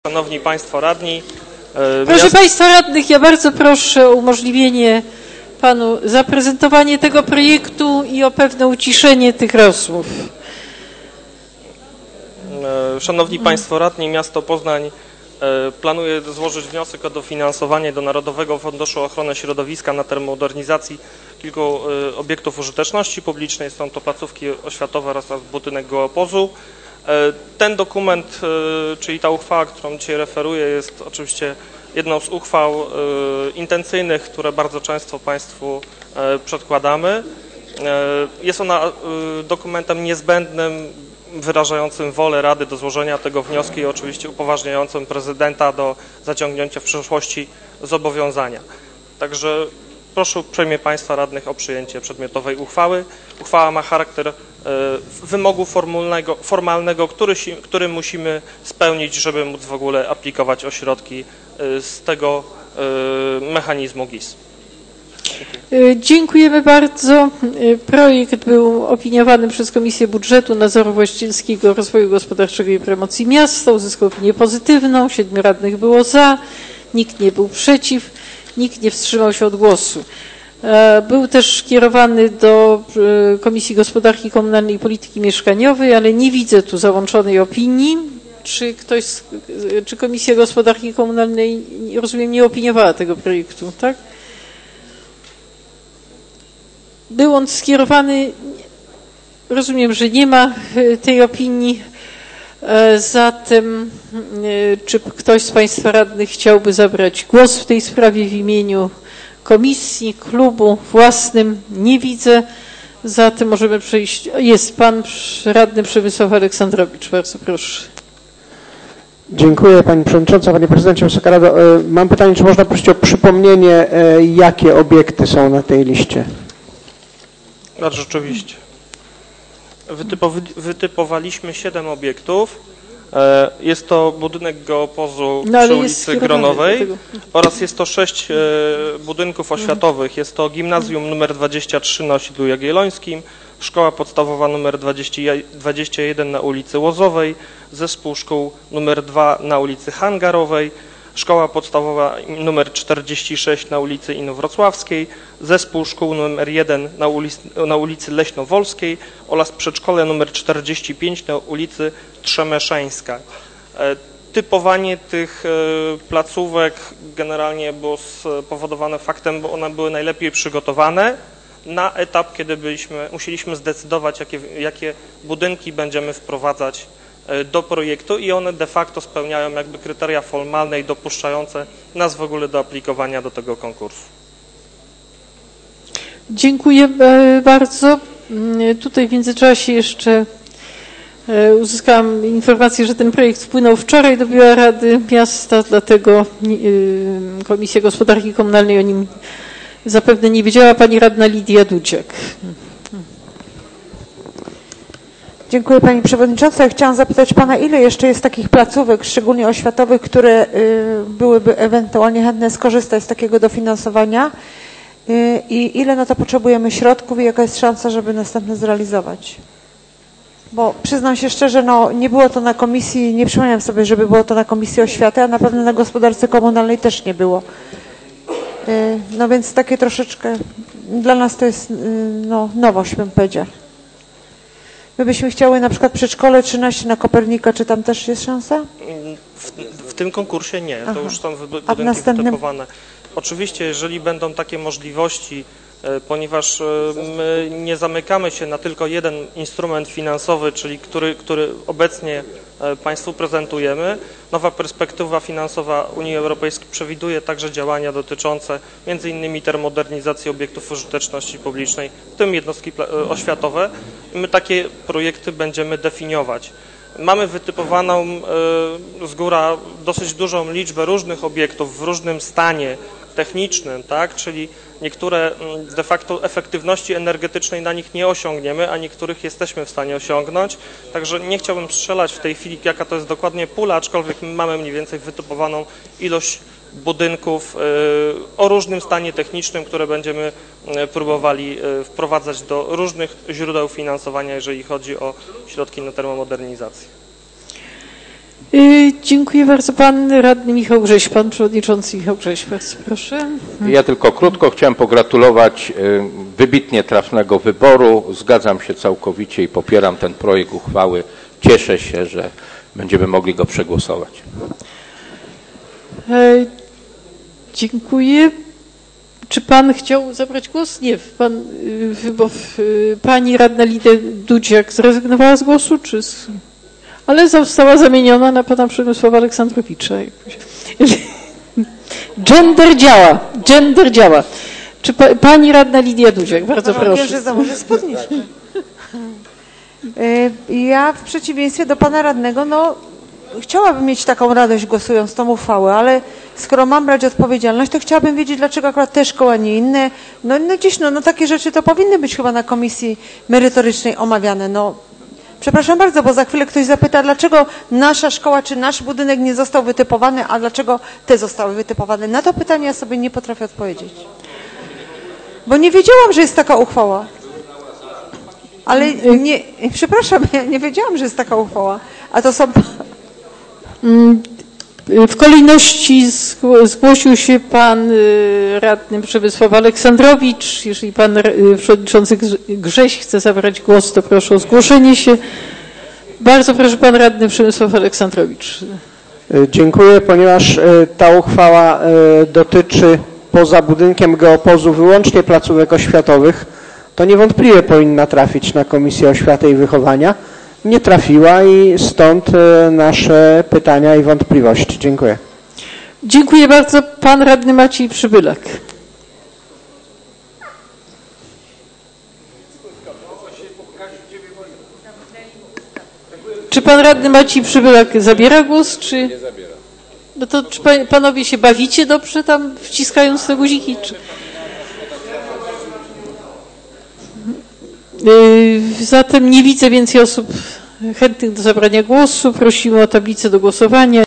Szanowni Państwo Radni. Proszę Państwa Radnych, ja bardzo proszę o umożliwienie Panu zaprezentowanie tego projektu i o pewne uciszenie tych rozmów. Szanowni Państwo Radni, miasto Poznań planuje złożyć wniosek o dofinansowanie do Narodowego Funduszu Ochrony Środowiska na termomodernizacji kilku obiektów użyteczności publicznej. Są to placówki oświatowe oraz budynek geopozu. Ten dokument, czyli ta uchwała, którą dzisiaj referuję, jest oczywiście jedną z uchwał intencyjnych, które bardzo często Państwu przedkładamy. Jest ona dokumentem niezbędnym, wyrażającym wolę Rady do złożenia tego wniosku i oczywiście upoważniającym prezydenta do zaciągnięcia w przyszłości zobowiązania. Także proszę uprzejmie Państwa Radnych o przyjęcie przedmiotowej uchwały. Uchwała ma charakter wymogu formalnego, który musimy spełnić, żeby móc w ogóle aplikować o środki z tego mechanizmu GIS. Dziękujemy bardzo. Projekt był opiniowany przez Komisję Budżetu, Nadzoru Właścicielskiego, Rozwoju Gospodarczego i Promocji Miasta. Uzyskał opinię pozytywną. 7 radnych było za, nikt nie był przeciw, nikt nie wstrzymał się od głosu. Był też skierowany do Komisji Gospodarki Komunalnej i Polityki Mieszkaniowej, ale nie widzę tu załączonej opinii. Czy Komisja Gospodarki Komunalnej, rozumiem, nie opiniowała tego projektu, tak? Był on skierowany, rozumiem, że nie ma tej opinii. Zatem, czy ktoś z Państwa radnych chciałby zabrać głos w tej sprawie w imieniu komisji, klubu własnym? Nie widzę. Zatem możemy przejść. Jest Pan Radny Przemysław Aleksandrowicz. Bardzo proszę. Dziękuję Pani Przewodnicząca, Panie Prezydencie, Wysoka Rado. Mam pytanie, czy można prosić o przypomnienie, jakie obiekty są na tej liście? Rzeczywiście. Wytypowaliśmy 7 obiektów. Jest to budynek geopozu przy ulicy Gronowej oraz jest to 6 budynków oświatowych. Jest to gimnazjum nr 23 na osiedlu Jagiellońskim, szkoła podstawowa nr 21 na ulicy Łozowej, zespół szkół nr 2 na ulicy Hangarowej, szkoła podstawowa nr 46 na ulicy Inowrocławskiej, zespół szkół nr 1 na ulicy Leśnowolskiej oraz przedszkole nr 45 na ulicy Trzemeszeńska. Typowanie tych placówek generalnie było spowodowane faktem, bo one były najlepiej przygotowane na etap, kiedy musieliśmy zdecydować, jakie budynki będziemy wprowadzać do projektu i one de facto spełniają jakby kryteria formalne i dopuszczające nas w ogóle do aplikowania do tego konkursu. Dziękuję bardzo. Tutaj w międzyczasie jeszcze uzyskałam informację, że ten projekt wpłynął wczoraj do Biura Rady Miasta, dlatego Komisja Gospodarki Komunalnej o nim zapewne nie wiedziała. Pani Radna Lidia Dudziak. Dziękuję Pani Przewodnicząca. Ja chciałam zapytać Pana, ile jeszcze jest takich placówek, szczególnie oświatowych, które byłyby ewentualnie chętne skorzystać z takiego dofinansowania i ile na to potrzebujemy środków i jaka jest szansa, żeby następne zrealizować? Bo przyznam się szczerze, nie było to na komisji, nie przypomniałam sobie, żeby było to na Komisji Oświaty, a na pewno na Gospodarce Komunalnej też nie było. No więc takie troszeczkę, dla nas to jest nowość, bym powiedziała. My byśmy chciały na przykład przedszkole 13 na Kopernika, czy tam też jest szansa? W tym konkursie nie, to już są budynki wytypowane. Oczywiście, jeżeli będą takie możliwości, ponieważ my nie zamykamy się na tylko jeden instrument finansowy, czyli który obecnie Państwu prezentujemy. Nowa perspektywa finansowa Unii Europejskiej przewiduje także działania dotyczące m.in. termomodernizacji obiektów użyteczności publicznej, w tym jednostki oświatowe. My takie projekty będziemy definiować. Mamy wytypowaną z góry dosyć dużą liczbę różnych obiektów w różnym stanie technicznym, tak? Czyli niektóre de facto efektywności energetycznej na nich nie osiągniemy, a niektórych jesteśmy w stanie osiągnąć. Także nie chciałbym strzelać w tej chwili, jaka to jest dokładnie pula, aczkolwiek mamy mniej więcej wytypowaną ilość budynków o różnym stanie technicznym, które będziemy próbowali wprowadzać do różnych źródeł finansowania, jeżeli chodzi o środki na termomodernizację. Dziękuję bardzo. Pan radny Michał Grześ, pan przewodniczący Michał Grześ, bardzo proszę. Ja tylko krótko chciałem pogratulować wybitnie trafnego wyboru. Zgadzam się całkowicie i popieram ten projekt uchwały. Cieszę się, że będziemy mogli go przegłosować. Dziękuję. Czy pan chciał zabrać głos? Nie. Pani radna Lidia Dudziak zrezygnowała z głosu, ale została zamieniona na pana Przemysława Aleksandrowicza. Gender działa. Czy pani radna Lidia Dudziak? Bardzo proszę. Wiem, że założę spódniczkę. Ja w przeciwieństwie do pana radnego, chciałabym mieć taką radość głosując tą uchwałę, ale skoro mam brać odpowiedzialność, to chciałabym wiedzieć, dlaczego akurat te szkoły, a nie inne. Takie rzeczy to powinny być chyba na komisji merytorycznej omawiane. Przepraszam bardzo, bo za chwilę ktoś zapyta, dlaczego nasza szkoła czy nasz budynek nie został wytypowany, a dlaczego te zostały wytypowane. Na to pytanie ja sobie nie potrafię odpowiedzieć. Bo nie wiedziałam, że jest taka uchwała. Ale nie, przepraszam, ja nie wiedziałam, że jest taka uchwała. A to są... W kolejności zgłosił się pan radny Przemysław Aleksandrowicz. Jeżeli pan przewodniczący Grześ chce zabrać głos, to proszę o zgłoszenie się. Bardzo proszę, pan radny Przemysław Aleksandrowicz. Dziękuję, ponieważ ta uchwała dotyczy poza budynkiem geopozu wyłącznie placówek oświatowych, to niewątpliwie powinna trafić na Komisję Oświaty i Wychowania. Nie trafiła i stąd nasze pytania i wątpliwości. Dziękuję. Dziękuję bardzo. Pan radny Maciej Przybylak. Czy pan radny Maciej Przybylak zabiera głos, czy... Nie zabiera. No to czy panowie się bawicie dobrze tam, wciskając te guziki, czy... Zatem nie widzę więcej osób chętnych do zabrania głosu. Prosimy o tablicę do głosowania.